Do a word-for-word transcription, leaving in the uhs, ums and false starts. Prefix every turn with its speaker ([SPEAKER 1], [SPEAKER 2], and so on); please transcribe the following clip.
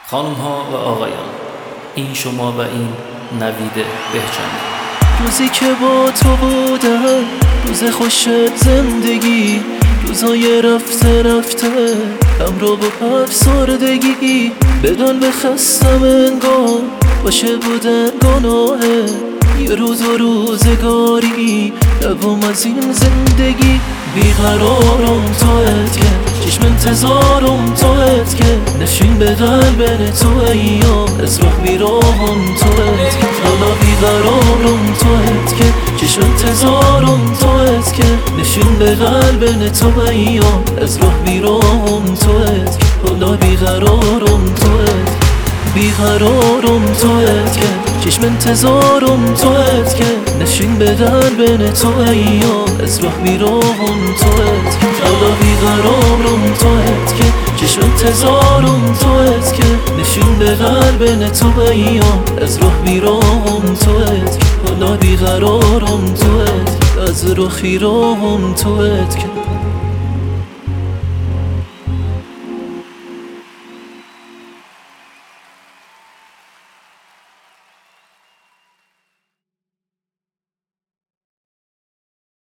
[SPEAKER 1] خانم ها و آقایان، این شما و این نوید بهجانی.
[SPEAKER 2] روزی که با تو بودم، روز خوش زندگی، روزای رفته رفته همراه با افسردگی. بدان بخستم انگار باشه بودن گناهه، یه روز و روزگاری دوام از این زندگی. بیقرارم توت که چشم انتظارم توت که نشین به قلبن تو ایام از راه بیراهم توت که حالا بیقرارم توت که چشم انتظارم توت که نشین به قلبن تو ایام از راه بیراهم توت که حالا بیقرارم توت بیقرارم توت که چشم انتظارم توت که نشین به قلبن تو ایام از راه بیراهم توت که حالا بیقرارم توت که چشم انتظارم توت که نشین به قلبن تو ایام از راه بیراهم توت که حالا بیقرارم توت از راه بیراهم توت که